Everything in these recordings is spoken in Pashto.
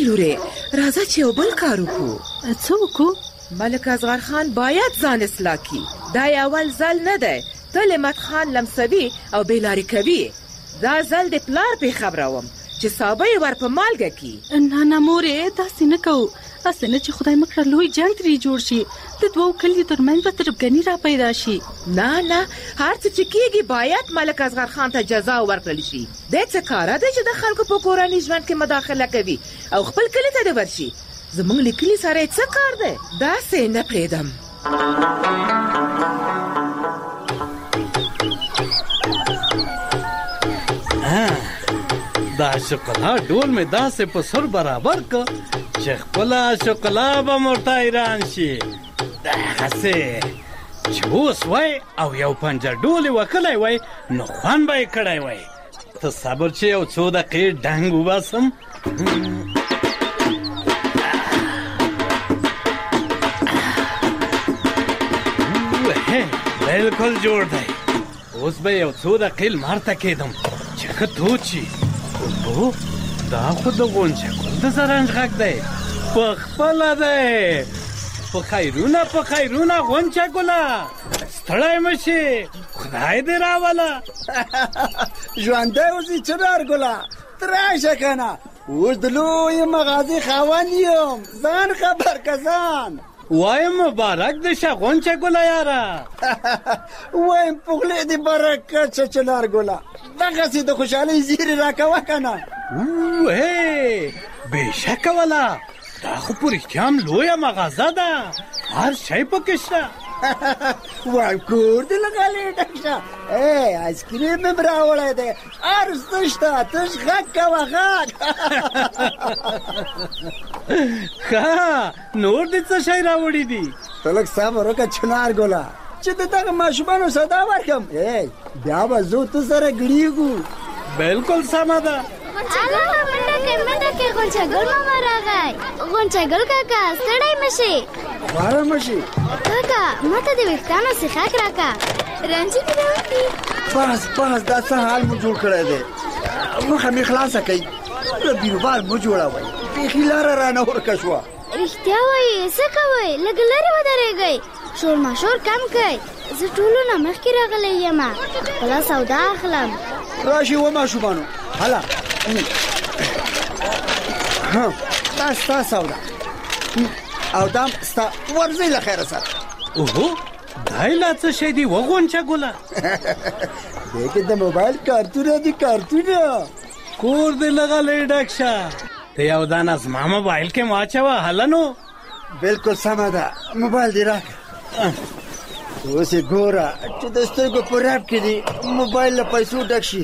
لورې راځه چې یو بل کار وکړو. څه وکړو؟ ملک اصغر خان باید ځان اصلاح کړي. دا اول ځل نه دی، ته لمت خان لمسوي او بېلارې کوي. دا ځل د پلار پې خبروم چې سابه یې ور په مالګه کړي. نه مورې، داسې نه کوو. هسې نه چې خدای مکړه لوی جنګ ترې جوړ شي، د دوو کلیو ترمنځ به تربګني را پیدا شي. نه هر څه چې کېږي باید ملک اصغر خان ته جزا ورکړل شي. دی څه کاره دی چې د خلکو په کورني ژوند کې مداخله کوي او خپل کلي ته دې ورشي. زمونږ له کلي سره یې څه کار دی؟ داسې نه پرېږدم. دا شکلا ډول مې داسې په سر برابر که چې خپله شکلا به مرته ایران شي. دغسې چې اوس وای او یو پنجه ډول یې وکلی وای نو خوند به یې کړی وای. ته صبر چې یو څو دقیقې ډنګ وباسم. بلکل جوړ دی. اوس به یو څو دقیقې لمر ته کېدم چې ښه تود شي. اوهو، دا خو د غونچه ګل د زرنج غږ دی. پخپله دی. په خیرونه غونچه ګله، ستړی مه شي، خدای دې راوله. ژوندی اوسې چنار ګله، ته راشه که نه. اوس د لویې مغازې خاوند یم، ځان خبر که ځان. وایم مبارک دې شه غونچه ګله یاره. وایم پغلې دې برکت شه چنار ګله، دغسې د خوشحالۍ زیرې راکوه که نه. اوه بېشکه وله، دا خو په رښتیا هم لویه مغازه ده، هر شی پکې شته. وایم کور دې له غلې ډک شه. آیسکریم مې راوړی دی، هر څه شته، تش غږ کوه غږ. ښه، نور دې څه شی راوړي دي؟ ته لږ صبر وکړه چنار ګله چې د دغه ماشومانو صدا ورکړم. بیا به زه ته سره ګړېږو. بلکل سمه ده. منډه کې غونچه ګل ماما راغی. غونچه ګل کاکا ستړی مه شې. باره مه شې کاکا، ما ته د ویښتانو څښاک راکړه، رنجې مې راوړي. بس دا څه حال مو جوړ کړی دی. مخه مې خلاصه کوي، دومره بیروبار مه جوړوئ، بیخي لاره رانه ورکه شوه. رښتیا وایي، څه کوئ؟ لږ لرې ودرېږئ، شور ماشور کم کوئ. زه ټولو نه مخکې راغلی یم، خپله سودا اخلم. راشئ و ماشومانو، هله دا ستا سودا او دا ستا ورځئ له خیره سره. اوهو، دا یې لا څه شی دی و غونچه ګله؟ دې کې د موبایل کارتونه دي، کارتونه. کور دې له غلې ډک شه. ته یو دانه زما موبایل کې واچوه هله نو. بلکل سمه ده، موبایل دې راکړه. اوس یې ګوره چې د سترګو په رپ کې دي موبایل له پیسو ډک شي.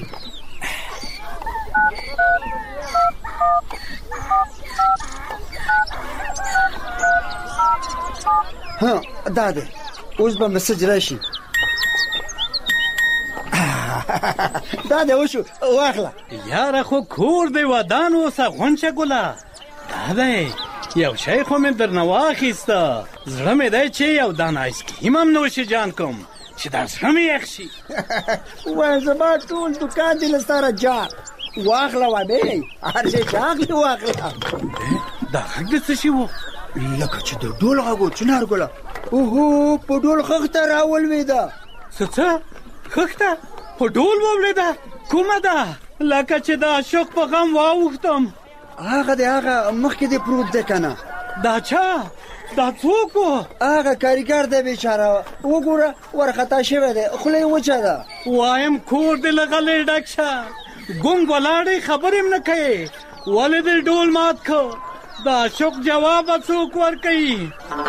دا دی، اوس به مسج راشي. دا دی وشو، واخله. یاره خو کور دی ودان اوسه غونچه ګله. دا دی یو شی خو مې درنه واخیسته، زړه مې دی چې یو دانه آیسکریم هم نوشي جان کوم چې دا زړه مې یخ شي. وایم زما ټول دوکان دی له سره جان. واخله وابې، هر شی چې اخلي واخله. دا غږ د څه شي و؟ لکه چې د ډول غږ و چنار ګله. اوهو، په ډول خښته راولوېده. څه خښته په ډول واولېده؟ کومه ده؟ لکه چې د عاشق په غم واوښتم. هغه دی، هغه مخکې دی پروت دی که نه. دا چا؟ دا څوک و؟ هغه کاریګر دی بیچاره، وګوره ورخطا شوی دی، خوله یې وچه ده. وایم کور دې له غلې ډک شه، ګونګ ولاړې خبرې م نه کوې، ولې دې ډول مات که؟ د عاشق جواب به څوک ورکوي؟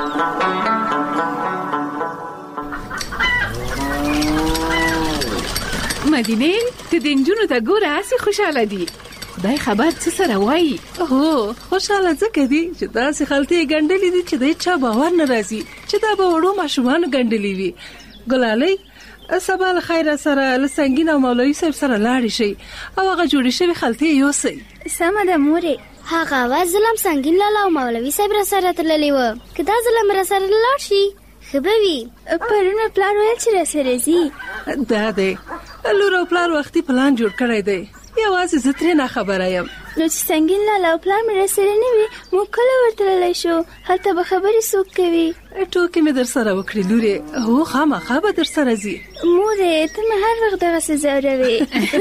مدینې، ته د نجونو ته ګوره هسې خوشحاله دي. خدای خبر څه سره وایي. هو، خوشحاله ځکه دي چې داسې خلطې یې ګنډلې دي چې د هېچا باور نه راځي چې دا به وړو ماشومانو ګنډلې وي. ګلالۍ، سبا له خیره سره له سنګین او مولوي صاحب سره لاړې شئ او هغه جوړې شوې خلطې یوسئ. سمه ده مورې. هغه اواز ځلم سنګین لالا او مولوي صاحب را سره تللی و، که دا ځلم را سره لاړ شي ښه به وي. پرونه پلار ویل چې را سره ځي. دا دی، لور او پلار وختي پلان جوړ کړی دی، یوازې زه ترې نه خبره یم. نو چې سنگین لالا او پلار مې راسره نه وي موږ کله ورتللی شو؟ هلته به خبرې څوک کوي؟ ټوکې مې در سره وکړې لورې. هو خامخا به در سره ځي. مورې ته مې هر وخت دغسې ځوروې.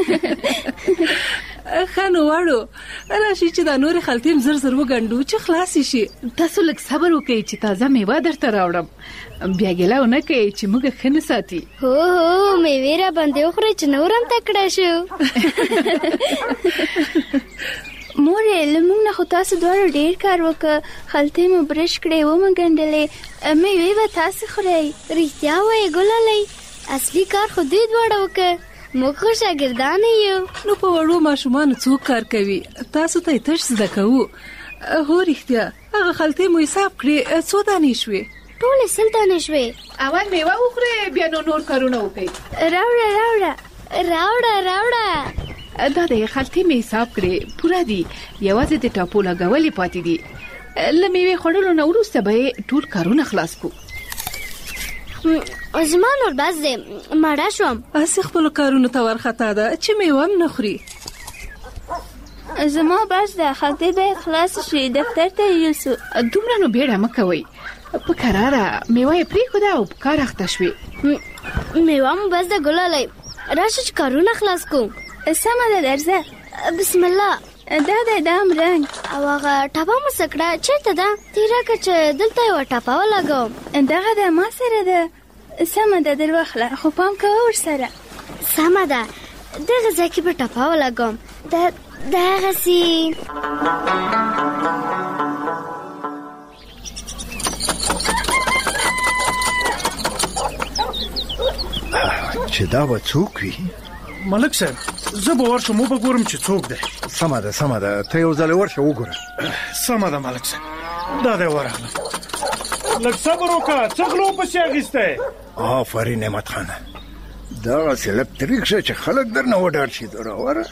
ښه نو واړو راشي چې دا نورې خلطې م زر زر وګنډو چې خلاصې شي. تاسو لږ صبر وکئ چې تازه میوه درته راوړم. بیا ګیله ونه کوئ چې موږ ښه نه ساتي. هو میوې را باندې وخورئ چې نور هم تکړه شو. مورې له موږ نه خو تاسو دواړو ډېر کار وکړه. خلطې مو برش کړې ومه ګنډلې میوې به تاسې خورئ. رښتیا وایې ګلالۍ اصلي کار خو دوی دواړه وکړه. موږ خو شاګردانې یو. نو په وړو ماشومانو څوک کار کوي؟ تاسو ته یې تش زده کوو. هو رښتیا هغه خلطې مو حساب کړې څو دانې شوې؟ ټولې 100 دانې شوې. اول میوه وخورئ بیا نور کارونه وکئ. راوړه راوړه راوړه راوړه. دا د خلطې مې حساب کړې پوره دي. یوازې د ټاپو لګولې پاتې دي. له میوې خوړلو نه وروسته به یې ټول کارونه خلاص کړو. زما نور بس دی مړه شوم. هسې خپلو کارونو ته ورخطا ده چې میوه هم نه خوري. زما بس ده خلطې باید خلاص شي. دفتر ته یوسو. دومره نو بیړه مه کوئ. په کراره میوه یې پرېښوده او په کار اخته شوې. میوه مو بس ده ګلالۍ. راشه چې کارونه خلاص کوو. سمه ده درځه. بسم الله. دا دی دا هم رنګ. او هغه ټاپه مو څه کړه چېرته ده؟ تېره که چې دلته یوه ټاپه ولګوم. دغه ده ما سره ده. سمه ده در واخله خو پام کوه ورسره. سمه ده دغه ځای کې به ټاپه ولګوم. دغسې چې دا به څوک وي؟ ملک صاحب زه به ورشم وبګورم چې څوک دی. سمه ده سمه ده ته یو ځل ورشه وګوره. سمه ده ملک صاحب دا دی ورغلم. لږ صبر وکړه څه غلو پسې اخیستی. آفرین نعمت خانه دغسې لږ طریق شه چې خلک درنه وډار شي. راوره.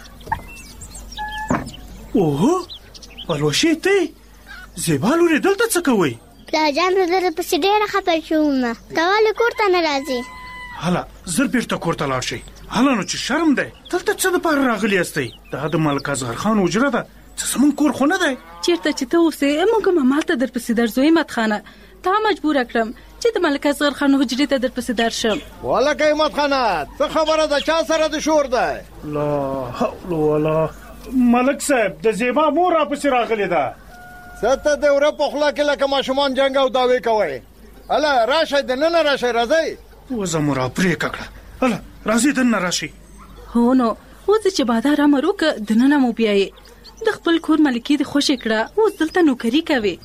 اوهو پلوشې ته زیبا لورې دلته څه کوئ؟ پلارجان زه در پسې ډېره خفه شوم. ته ولې کور ته نه راځې؟ هله زر بیرته کور ته لاړ شئ. هله نو چې شرم دی دلته څه دپاره راغلي یاستئ؟ دا د ملک اصغر خان حجره ده. څه زموږ کور خو نه دی. چېرته چې ته اوسې موږ هم همالته در پسې درځو. همت خانه تا مجبوره کړم چې د ملک اصغر خان حجرې ته در پسې درشم. والکه همت خانه څه خبره ده؟ چا سره د شور دی؟ لا حول ولا. ملک صاحب د زیبا مور را پسې راغلې ده. څه ته د وره په خوله کې لکه ماشومان جنګ او دعوې کوئ؟ هله راشئ دننه راشئ راځئ. وزه مو را پرېکه کړه. هله راځئ دننه راشئ. هو نو اوس چې بادار امر وکړه دننه مو بیایې. د خپل کور ملکې دې خوشې کړه اوس دلته نوکري کوې.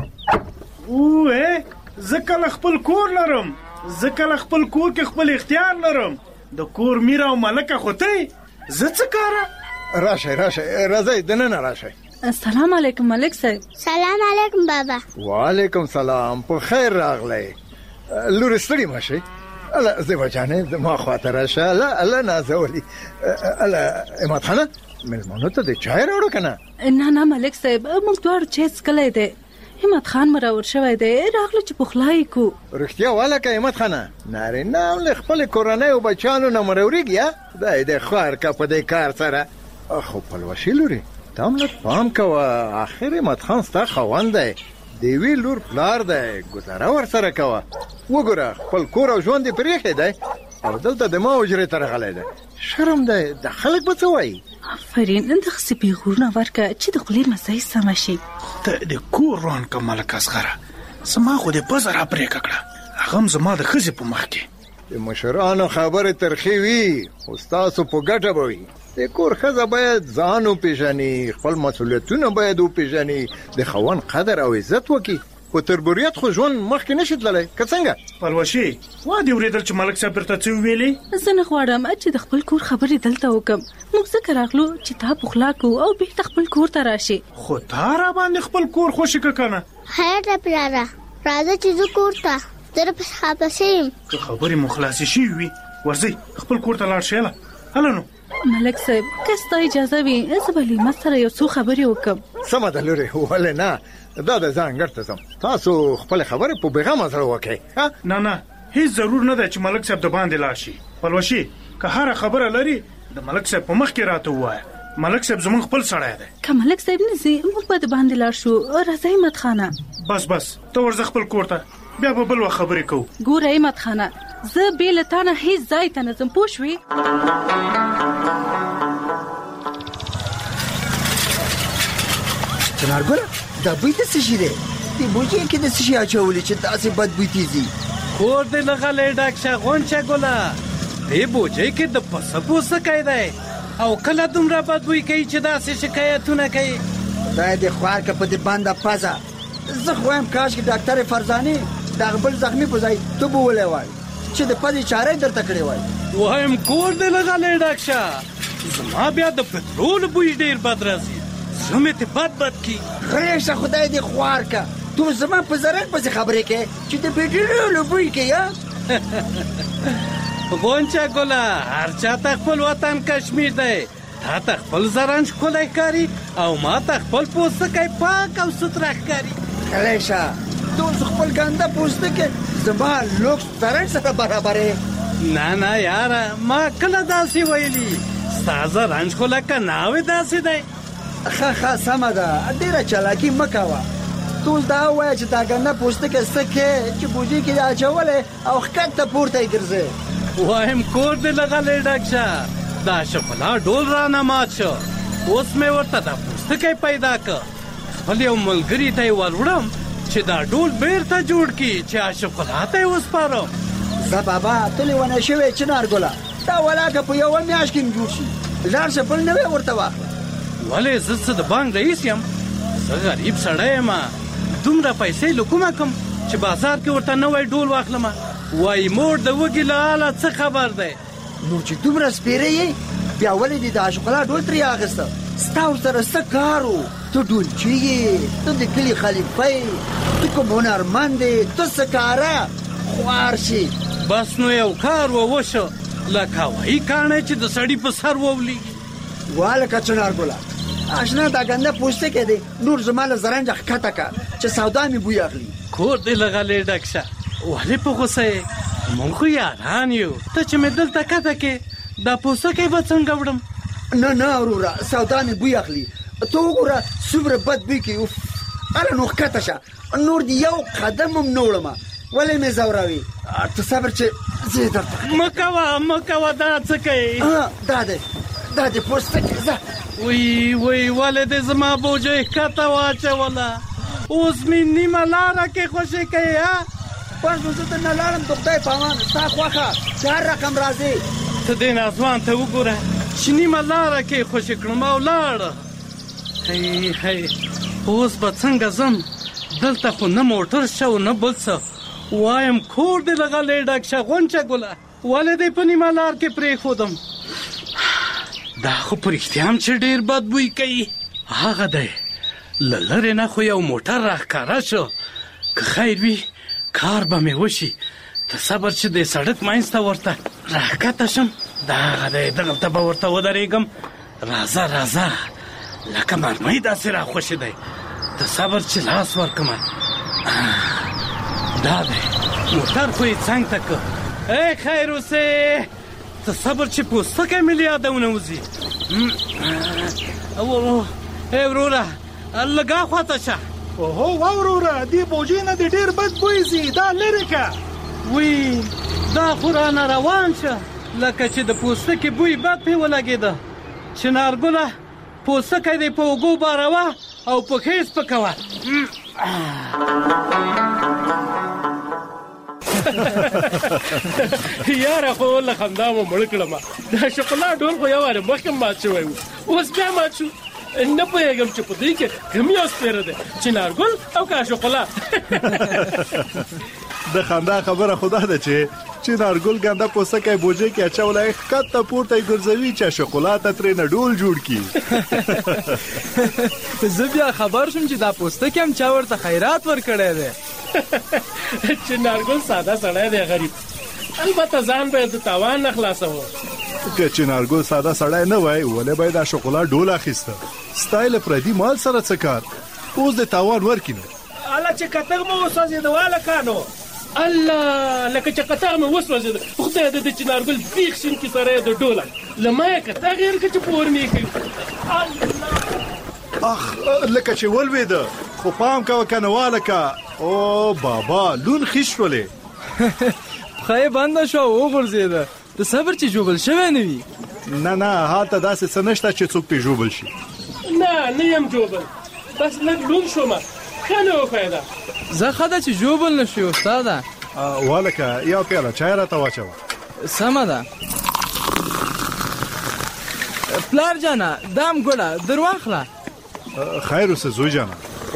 اوه زه کله خپل کور لرم. زه کله خپل کور کې خپل اختیار لرم. د کور میره او ملکه خو ته زه څه کاره؟ راشئ راشئ راځئ دننه راشئ. السلام علیکم ملک صاحب. سلام علیکم بابا. وعلیکم سلام. په خیر راغلی. لورې ستړي مه شئ. اله زیبا جانې زما خواته راشه. اله نازولي. اله همت خانه مېلمنو ته د چای راوړو که نه؟ نه نه ملک صاحب موږ دواړو چای څښلی دی. همت خان مو راور شوی دی راغلو چې پخلا یې کو. رښتیا والکه همت خانه نارینه هم له خپلې کورنۍ او بچیانو نه مروریږي. دی د خوار که په دې کار سره. خو پلوشي لورې ته هم لږ پام کوه. آخر همت خان ستا خاوند دی. د یوې لور پلار دی. ګزاره ورسره کوه. وګوره خپل کور او ژوند یې پرېښی دی او دلته د ما حجرې ته راغلی دی. شرم دی د خلک به څه وایي؟ آفرین دغسې پیغورونه ورکړه چې د خولې مزه یې سمه شي. ته د کور روان که ملک اصغره. زما خو د پزه را پرېکه کړه. هغه هم زما د ښځې په مخ کې. د مشرانو خبرې ترخې وي خو ستاسو په ګټه به وي. د کور ښځه باید ځان وپېژني. خپل مسؤلیتونه باید وپېژني. د خاوند قدر او عزت وکړي. خو تربوریت خو ژوند مخکې نشي تللی که څنګه؟ پلوشي وا دې اورېدل چې ملک صاحب درته څه وویلې؟ زه نه غواړم چې د خپل کور خبرې دلته وکم. موږ ځکه راغلو چې تا پخلا کړو او بېرته خپل کور ته راشې. خو تا را باندې خپل کور خوشې که که نه؟ خیر ده پلاره راځه چې زه کور ته. زه درپسې خفه یم. که خبرې مو خلاصې شوي وي ورځئ خپل کور ته لاړ شئ. هله نو ملک صاحب که ستا اجازه وي زه به لیمت سره یو څو خبرې وکم. سمه ده لورې ولې نه. دا د ځان ګټه ځم. تاسو خپل خبرې په بېغمه زړه وکړئ. نه نه هیڅ ضرور نه ده چې ملک صاحب د باندې لاړ شي. پلوشي که هره خبره لري د ملک صاحب په مخ کې راته ووایه. ملک صاحب زمونږ خپل سړی دی. که ملک صاحب نه ځي موږ به د باندې لاړ شو. راځه احمد خانه. بس ته ورځه خپل کور ته، بیا به بل وخت خبرې کوو. ګوره احمد خانه، زه بې له تا نه هېڅ ځای ته نه ځم، پوه شوې؟ چنارګله دا بوی د څه شي دی؟ دې بوجۍ کې د څه شي اچولي چې داسې بد بوی تېزي؟ کور دې لغلی ډک شه غونچه ګله. دې بوجۍ کې د پسه پوستکی دی او کله دومره بد بوی کوي چې داسې شکایتونه کوي. خدای دې خوار که په دې بنده پزه. زه خو وایم کاشکې ډاکټر فرزانې دغه بل زخمي په ځای تو بوولی وای چې د پزې چاره یې درته کړې وای. وایم کور دې لغلی ډک شه. زما بیا د پترول بوی ډېر بد راځي، زړه مې تې بد کی. غلی شه خدای دې خوار که. تو زما په زرنګ پسې خبرې کوې چې د پټرول بوی کوي. غونچه ګله، هر چا ته خپل وطن کشمیر دی. تا ته خپل زرنج ښکلی ښکاري او ما ته خپل پوستکی پاک او سوتره ښکاري. غلی شه، تو خپل ګنده پوستکی زما لوکس زرنج سره برابرې. نه یاره، ما کله داسې ویلي؟ ستا زرنج خو لکه ناوې داسې دی. ښه سمه ده، ډېره چالاکي مه کوه. تو دا ووایه چې دا ګنده پوستکی څه کې چې بوجۍ کې دې اچولی او ښکته پورته یې ګرځې. وایم کور دې لغلی ډک شه. دا شفلا ډول رانه مات شو. اوس مې ورته دا پوستکی پیدا که. خپل یو ملګري ته یې وروړم چې دا ډول بیرته جوړ کړي چې شفلا ته یې وسپارم. زه بابا ته لیونی شوې چنارګله، دا ولاکه په یوه میاشت کې جوړ شي. لاړ شه بل نوی ورته واخله. ولې زه څه د بانک رئیس یم؟ زه غریب سړی یم، دومره پیسې له کومه کم چې بازار کې ورته نوی ډول واخلم؟ وایي مور د وږي له حاله څه خبر دی؟ نو چې دومره سپېره یې بیا ولې دې د اشوکلا ډول ترې اخیسته؟ ستا ورسره څه کار و؟ ته ډولچي یې، ته د کلي خلیفه یې، ته کوم هنرمند یې، ته څه کاره خوار شي. بس نو یو کار وشو لکه هوایي کاڼی چې د سړي په سر وولېږي. والکه چنارګله، اشنا دا ګنده پوستکی دی، نور زما له زرنجه ښکته که چې سودا مې بوی اخلي. کور دې لغلی ډک شه. ولې په غوسه یې؟ مونږ خو یاران یو. ته چې مې دلته کته کې دا پوستکی به څنګه وړم؟ نه وروره، سودا مې بوی اخلي. ته وګوره څومره بد بوی کوي. هله نو ښکته شه، نور دې یو قدم هم نه وړمه. ولې مې ځوروي؟ ته صبر چې زه یې درته مه کوه دا څه کوي؟ دا دې پوستکی ځه. وی ولې دې زما بوجۍ ښکته واچوله؟ اوس مې نیمه لاره کې خوشې کوي. بس نو زه ته نه لاړم، د خدای په امان ستا خوښه چې هر رقم راځې. ته دې ناځوان ته وګوره چې نیمه لاره کې خوشې کړم او لاړه. هی اوس به څنګه ځم؟ دلته خو نه موټر شته او نه بل څه. وایم کور دې لغلی ډک شه غونچه ګله، ولې دې په نیمه لار کې پرېښودم؟ دا خو په رښتیا هم چې ډېر بد بوی کوي. هغه دی، له لرې نه خو یو موټر راښکاره شو. که خیر وي کار به مې وشي. ته صبر چې د سړک منځ ته ورته راښکته شم. دا هغه دی، دغلته به ورته ودرېږم. راځه لکه مرمۍ داسې راخوشې دی. ته صبر چې لاس ورکړم. دا دی موټر خو یې څنګ ته که. ای خیر اوسې، ته صبر چې پوستکی مې له یاده ونوځي. ای وروره لږه خواته شه. اوهو وروره، دې بوجۍ نه دې ډېر بد بوی ځي، دا لرې که. وی دا خو رانه روان شه لکه چې د پوستکي بوی بد پې ولګېده. چنارګله پوستکی دې په اوږو باروه او په ښې سپکوه. یاره خو له خندا مو مړ کړم. دا شوکولا ډول خو یو واره مخکې مات شوی و، اوس بیا مات شو. نه پوهېږم چې په دې کې کوم یو سپېره دی، چنارګل او که شوکولا. د خندا خبره خدا ده چې چنارګل ګنده پوستکی بوجۍ کې اچولی، ښکته پورته یې ګرځوي چې شوکولا ته ترېنه ډول جوړ کړي. زه بیا خبر شوم چې دا پوستکی هم چا ورته خیرات ورکړی دی. چنارګل ساده سړی دی، غریب. البته ځان به د تاوان نه خلاصوه. که چنارګل ساده سړی نه وای ولې به یې دا شوکولا ډول اخیسته؟ ستا یې له پردي مال سره څه کار؟ اوس د تاوان ورکړي نو. هله چې کتغ مو وسوځېده والکه نو الله لکه چې قطار مې وسوځېده خدای د چنارګل بیخ شین کې سره د ډوله له ما یې کته غیر که چې پور مې کوي اخ لکه چې ولوېده خو پام کوه که نه والکه او بابا لون خیش ولې پښه یې بنده شوه وغورځېده د صبر چې ژوبل شوی نه وي نه هلته داسې څه نشته چې څوک پې ژوبل شي نه یم ژوبل بس لږ لون شومه ښه نه وښیده زه ښه ده چې ژوبل نه شوي استاده والکه یو پیاله چای راته واچوه سمه ده پلار جانه دام ګوډه در واخله خیر اوسه زوی جانه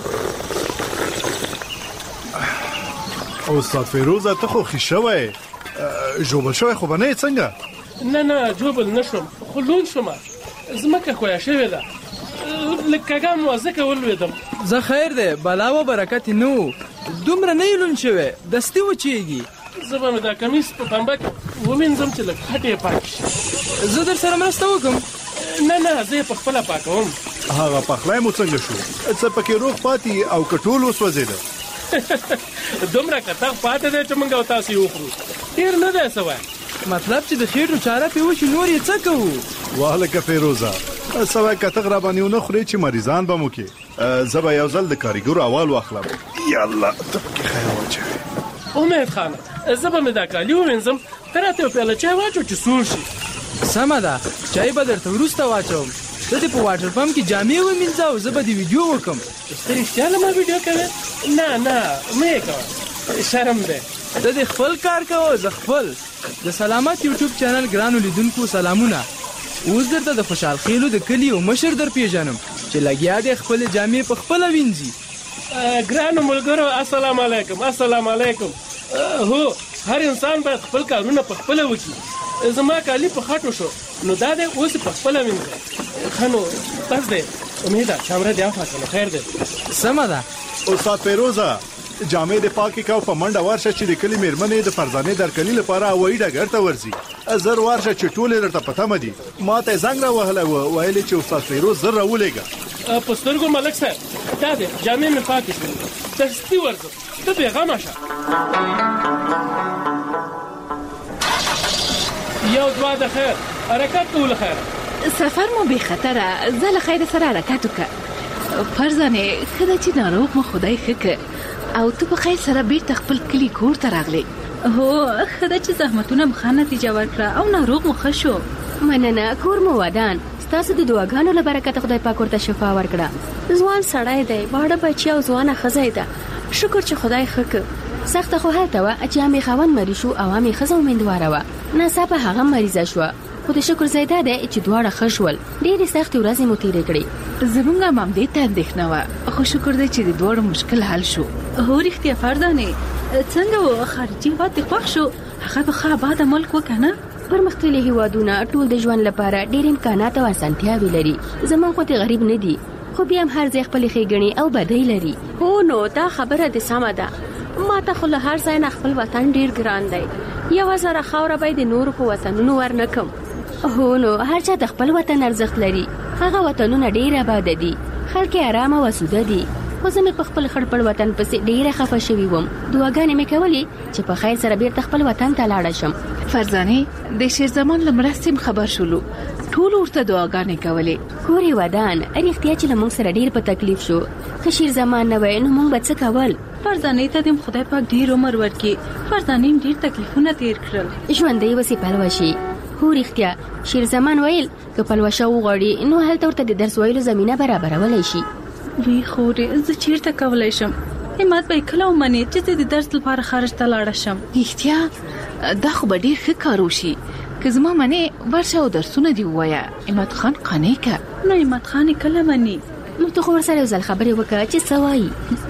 استاد فیروزه ته خو ښه شوی ژوبل شوی خو به نه یې څنګه نه ژوبل نه شوم خو لون شومه ځمکه ښویه شوې ده لږ کږه مو ځکه ولوېدم زه خیر دی بلا و برکت نه و دومره نه یې لون شوی دستي وچېږي زه به مې دا کمیس په پنبه کې ووینځم چې لږ خټې یې پاک شي زه در سره مرسته وکړم نه زه یې په خپله پاکوم هغه پخلی مو څنګه شو څه پکې روغ پاتې او که ټول وسوځېده دومره کتغ پاتې دی چې موږ او تاسو یې وخورو ډېر نه دی څه وایه مطلب چې د خېټو چاره پې وشي نور یې څه کوو والکه فیروزه څه وایه کتغ راباندې ونه خورې چې مریضان به مو کې زه به یو ځل د کاریګرو اول واخلم یالله ته پکې خیر واچوې امید خانه زه به مې دا کالي ووینځم ته راته یو پیاله چای واچو چې سوړ شي سمه ده چای به درته وروسته واچوم ته دې په واټر پمپ کې جامې ومینځه او زه به دې ویډیو وکړم ته رښتیا له ما ویډیو کوې نه مه یې کوه شرم دی ته دې خپل کار کوه زه خپل د سلامت یوټیوب چینل ګرانو لیدونکو سلامونه اوس درته د خوشحال خیلو د کلي یو مشر در پیژنم چې لګیا دی خپلې جامې په خپله وینځي ګرانو ملګرو السلام علیکم هو هر انسان باید خپل کارونه په خپله وکړي زما کالي په خټو شو نو دا دی اوس په خپله وینځه ښه نو بس دی امیده چامره دې اخوا نو خیر دی سمه ده استاد فیروزه جامې د پاکي کو په منډه ورشه چې د کلي میرمنې د فرزانې درکلي لپاره هوایي ډګر ته ورځي زر ورشه چې ټولې درته په تمه دي ما ته زنګ راوهلی و ویلې چې استاد فیروز زر راولېږه په سترګو ملک صاحب دا دی جامې مې پاکې شولې دستي ورځم ته بېغمه شه یو دوه د خیر حرکت کوو له خیره سفر مو بې خطره زه له خیر سره حرکت وکړه فرزانې ښه ده چې ناروغ مو خدای ښه کړ او ته په خیر سره بیرته خپل کلي کور ته راغلی هو ښه ده چې زحمتونه مو ښه نتیجه ورکړه او ناروغ مو ښه شو مننه کور مو ودان ستاسو د دعاګانو له برکته خدای پاک ورته شفا ورکړه ځوان سړی دی واړه بچی او ځوانه ښځه ده شکر چې خدای ښه کړ سخته خو هلته وه چې همې خاوند مریض شو او همې ښځه امیندواره وه ناڅاپه هغه مریضه شوه خو د شکر ځای دا دی چې دواړه ښه شول ډېرې سختې ورځې مو تېرې کړې زموږ هم همدې ته اندېښنه وه خو شکر دی چې د دواړو مشکل حل شو هو رښتیا فرزانې څنګه و خارجي هېواد دې خوښ شو هغه به ښه آباده ملک و که نه پرمختللي هېوادونه ټول د ژوند لپاره ډېر امکانات او اسانتیاوې لري زموږ خو غریب نه دي خو بیا هم هر ځای خپلې ښېګڼې او بدۍ لري هو نو دا خبره دې سمه ده ما ته خو له هر ځای نه خپل وطن ډېر ګران دی 1000 خاوره به د نورو په وطنونو ورنکم هو نو هر چا د خپل وطن ارزښت لري هغه وطنونه ډېر آباده دي خلک یې ارامه او اسوده دي خو زه مې په خپل خړپړ وطن پسې ډېره خفه شوې وم دعاګانې مې کولې چې په خیر سره بیرته خپل وطن ته لاړه شم فرزانې د شیرزمان له مرستې خبر شولو ټول ورته دعاګانې کولې کور یې ودان رښتیا چې له موږ سره ډېر په تکلیف شو که شیرزمان نه وی نو موږ به څه کول فرزانې ته دې خدای پاک ډېر عمر ورکړي فرزانې ډېر تکلیفونه تېر کړل ژوندی وسې پلوه شي هو رښتیا شیرزمان ویل که پلوشه وغواړي نو هلته ورته د درس ویلو زمینه برابرولی شي وی خورې زه چیرته کولی شم همت به یې کله ومنې چې زه د درس لپاره خارج ته لاړه شم رښتیا دا خو به ډېر ښه کار وشي که زما منې ورشه او درسونه دې ووایه همت خان قانع که نو همت خان یې کله مني نو ته خو ورسره یو ځل خبرې وکړه چې څه وایي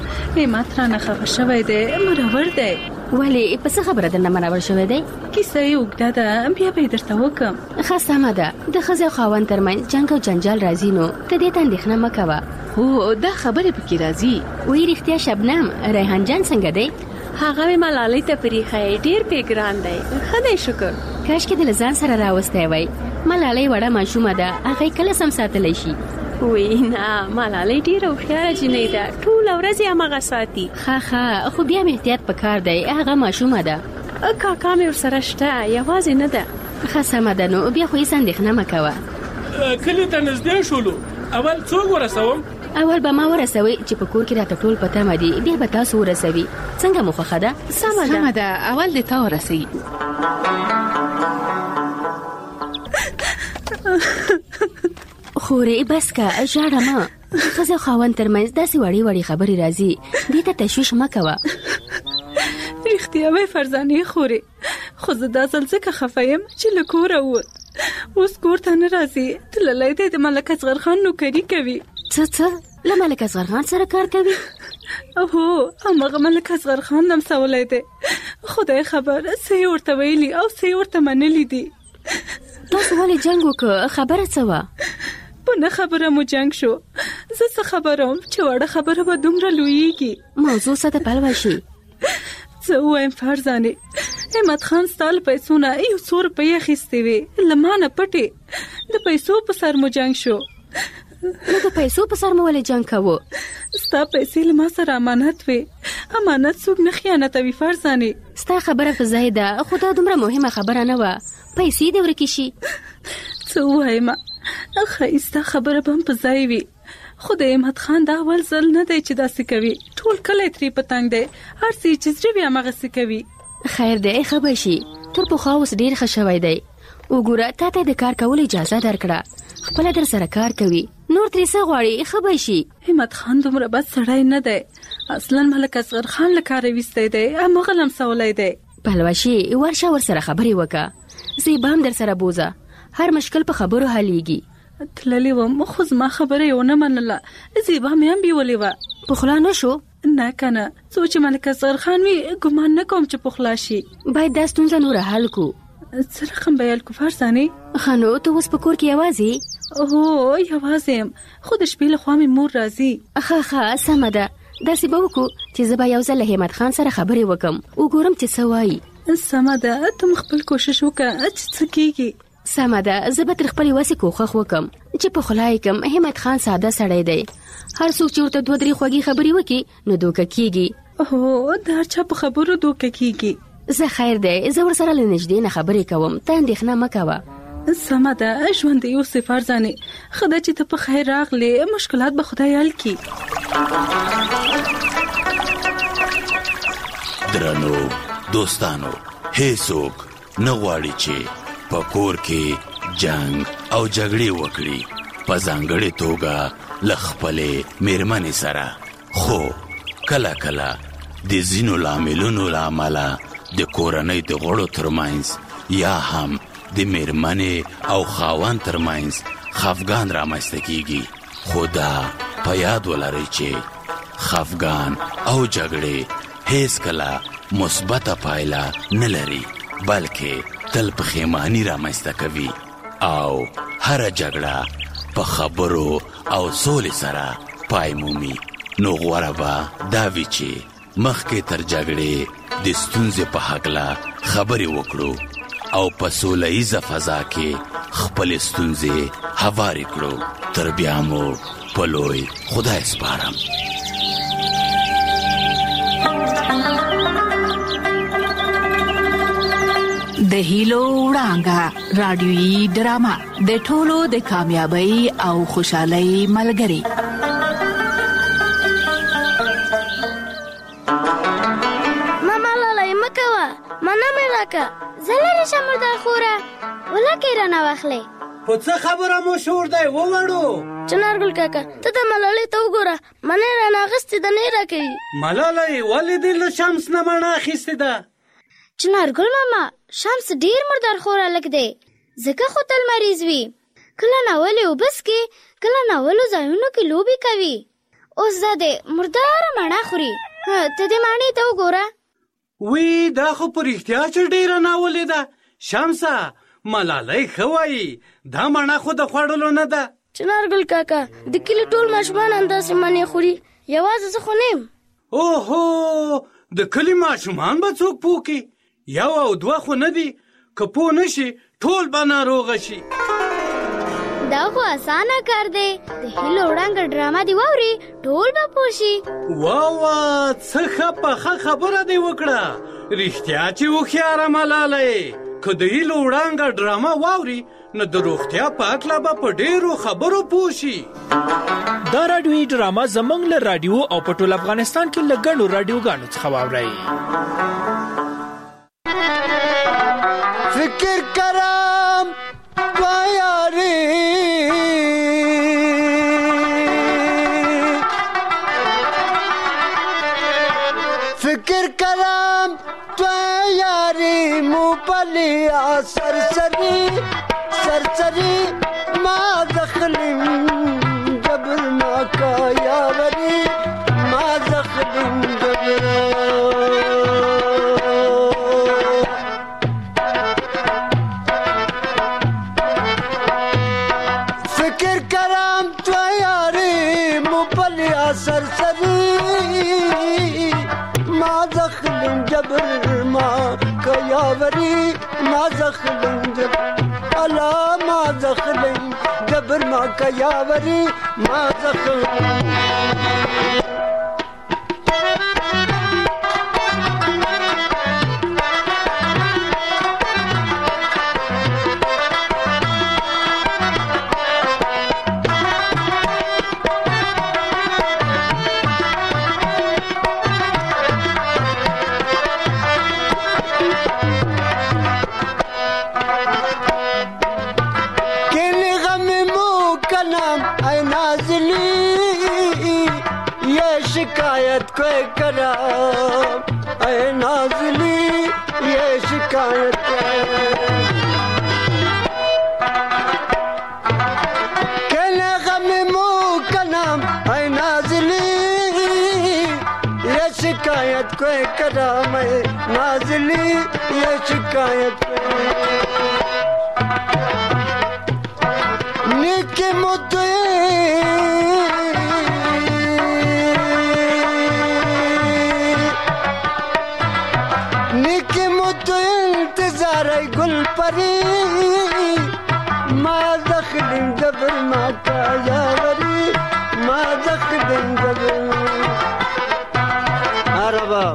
همت رانه خفه شوی دی مرور دی ولې په څه خبره درنه مرور شوی دی کیسه یې اوږده ده بیا به یې درته وکړم ښه سمه ده د ښځې او خاوند ترمنځ جنګ او جنجال راځي نو ته دې ته اندېښنه مه کوه هو دا خبرې پکې راځي وی رښتیا شبنم ریحان جان څنګه دی هغه مې ملالۍ ته پریښی ډېر پې ګران دی ښه دی شکر کاشکې د له ځان سره راوستی وی ملالۍ وړه ماشومه ده هغه یې کله سم ساتلی شي وی نه ملالۍ ډېره هوښیاره جینۍ ده ټول ټوله ورځ یې همغه ساتي. ښه خو بیا مې احتیاط پکار دی، هغه ماشومه ده. کاکا مې ورسره شته، یوازې نه ده. ښه سمه ده، نو بیا خو هېڅ اندېښنه مه کوه. کلي ته نږدې شولو، اول څوک ورسوم؟ اول به ما ورسوي چې په کور کې راته ټول په تمه دي، بیا به تاسو ورسوي. څنګه مو خوښه ده؟ سمه ده، اول دې تا ورسوي. خورې بس که ژاړه مه. ښځه او خاوند ترمنځ داسې وړې خبرې راځي، دې ته تشویش مه کوه. رښتیا وایي فرزانې خورې، خو زه دا ځل ځکه خفه یم چې له کوره ووت، اوس کور ته نه راځي. تللی دی د ملک اصغر خان نوکري کوي. څه له ملک اصغر خان سره کار کوي؟ هو همغه ملک اصغر خان نمسولی دی. خدای خبر څه یې ورته ویلي او څه یې ورته منلي دي. تاسو ولې جنګ وکړه؟ خبره څه وه؟ په نه خبره مو جنګ شو. زه څه خبره وم چې وړه خبره به دومره لویېږي. موضوع څه ته پلوه شي؟ زه ووایم فرزانې، همت خان ستا له پیسو نه 100 روپۍ اخیستې وې، له ما نه پټې. د پیسو په سر مو جنګ شو. نو د پیسو په سر مو ولې جنګ کوو؟ ستا پیسې له ما سره امانت وې. امانت څوک نه خیانتوي فرزانې. ستا خبره په ځای ده، خو دا دومره مهمه خبره نه وه. پیسې دې ورکې شي. څه ووایم، ښایسته خبره به هم په ځای وي، خو د همت خان دا اول ځل نه دی چې داسې کوي. ټول کلی ترې په تنګ دی، هر څه چې زړه وي همغسې کوي. خیر دی، ښه به شي. تر پخوا اوس ډېر ښه شوی دی. وګوره تا ته د کار کولو اجازه درکړه، خپله در سره کار کوي، نور ترې څه غواړي؟ ښه به شي. همت خان دومره بد سړی نه دی، اصلا ملک اصغر خان له کاره ویستی دی، همغه لمسولی دی. پلوشي ورشه ورسره خبرې وکړه، زیبا هم در سره بوزه، هر مشکل په خبرو حلیږي. تللی وم خو زما خبره یې ونه منله، زیبا مې هم بیولې وه. پخلا نه شو؟ نه کنه، څو چې ملک اصغر خان وي ګمان نه کوم چې پخلا شي. باید دا ستونزه نوره حل کو. څه رقم به یې حل کو فرزانې؟ ښه نو ته اوس په کور کې یوازې؟ هو یوازې یم، خو د شپې له خوا مې مور راځي. ښه سمه ده، داسې به وکړو چې زه به یو ځل له همت خان سره خبرې وکړم، وګورم چې څه وایي. سمه ده، ته خپل کوشش وکړه چې څه کېږي. سمه ده، زه به تر خپلې وسې کوښښ وکړم چې پخلا یې کړم. همت خان ساده سړی دی، هر څوک چې ورته 2-3 خوږې خبرې وکړي نو دوکه کېږي. هو د هر چا په خبرو دوکه کېږي. زه خیر دی، زه ورسره له نږدې نه خبرې کوم، ته اندېښنه مه کوه. سمه ده، ژوند یې اوسې فرزانې. ښه ده چې ته په خیر راغلې، مشکلات به خدای حل کړي. درنو دوستانو، هیڅوک نه غواړي چې په کور کې جنگ او جګړې وکړي، په ځانګړې توګه له خپلې میرمنې سره. خو کله کله د ځینو لاملونو له امله د کورنۍ د غړو ترمنځ یا هم د میرمنې او خاوند ترمنځ خفګان رامنځته کیږي. خو دا په یاد ولرئ چې خفګان او جګړې هیڅ کله مثبته پایله نه لري، بلکې تل پښیماني رامنځته کوي. او هر جګړه په خبرو او سولې سره پای مومي. نو غوره به دا وي چې مخکې تر جګړې د ستونزې په هکله خبرې وکړو او په سوله ایزه فضا کې خپلې ستونزې هوارې کړو. تر بیا مو په لوی خدای سپارم. د هیلو وړانګه رادیویي ډرامه د ټولو د کامیابی او خوشحالۍ ملګری. ماما لاله مکوه، مانا مې راکه، زلری شمر د خوره ولکه رانه واخلې. په څه خبره مو شور دی ووړو؟ چنارګل کاکا ته د ملالۍ ته وګوره، منې رانه اخیستې ده نه راکوي. ملالۍ ولې دې له شمس نه مڼه اخیستې ده؟ چنارګل ماما، شمس ډیر مردار خور هلک دی، ځکه خو تل مریض وي، کله ناولې اوبه څښي، کله ناولو ځایونو کې لوبې کوي. اوس دا دی مرداره مڼه خوري. ته دې مڼې ته وګوره. وی دا خو په رښتیا چې ډیره ناولې ده. شمسه ملالۍ ښه وایي، دا مڼه خو د خوړلو نه ده. چنارګل کاکا د کلي ټول ماشومان همداسې مڼې خوري، یوازې زه خو نه یم. اوهو، د کلي ماشومان به څوک پوه کړي؟ 1 او 2 خو نه دي، که پوه نه شي ټول به ناروغه شي. دا خو اسانه کار دی د هیلو وړانګه ډراما دی واوري ټول به پوښي وا څه ښه خبره دی وکړه رښتیا چې هوښیاره ملالۍ که د هیلو وړانګه ډراما واوري نو د روغتیا په هکله به په ډېرو خبرو پوه شي دا راډیویي ډراما زموږ له راډیو او په ټول افغانستان کې له ګڼو راډیوګانو څخه واورئ فکر کرم یاري فکر کرم تو یاری مو پلیا سرسری سرسری ما دخلم جبر ما کا یاوری ما دخلم جبر فکر کرم تو یاری مو پلیا سرسری ما دخلم جبر ما کا یاوری ما دخلم جبر الا ما دخلم جبر ما کا یاوری ما دخلم शिकायत कोई करा ऐ नाज़ली ये शिकायत कहने गम मुँह का नाम ऐ नाज़ली ये शिकायत कोई करा मैं नाज़ली ये शिकायत निके मुद्दे गुल परी माँ दखलिम जबर माँ का यावरी माँ दखलिम जबर अरबा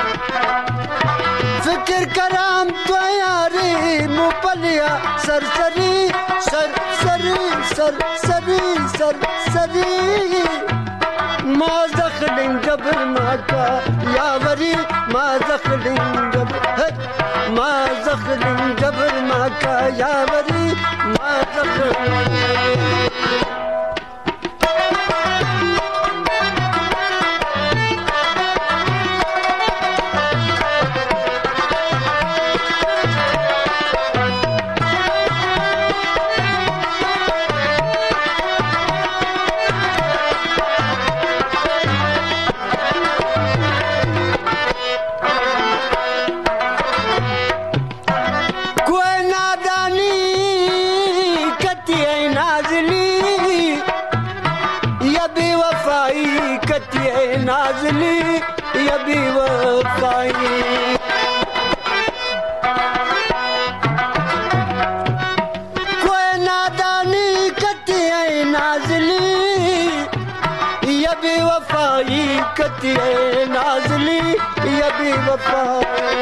फिक्र कराम तो यारी मुपलिया सरसरी सरसरी सरसरी सरसरी माँ दखलिम जबर माँ का यावरी माँ दखलिम जबर ما زخلم جبر ما کا یاوری ما زخلم नाज़ली या बेवफाई कोई नादानी कती है नाज़ली या बेवफाई कती है नाज़ली या बेवफाई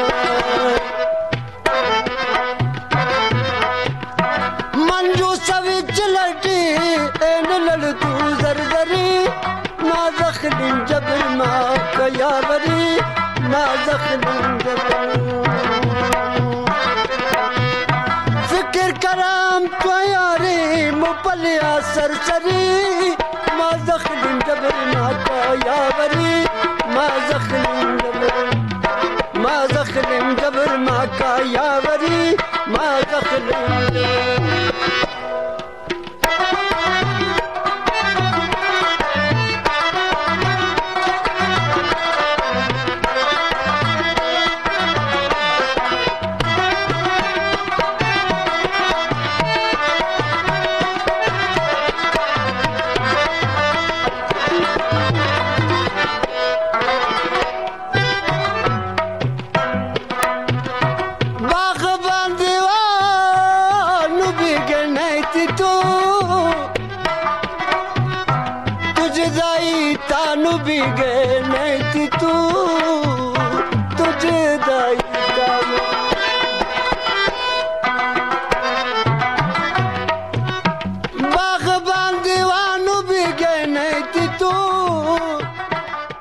मंजू सविच लटी एन लड़ तू जरजरी ما زخلم جبر ما كيابري ما زخلم جبر فكر كرام طياري مبليا سرسري ما زخلم جبر ما كيابري ما زخلم جبر ما زخلم جبر ما كيابري ما زخلم جبر नहीं थी तू तुझे दाई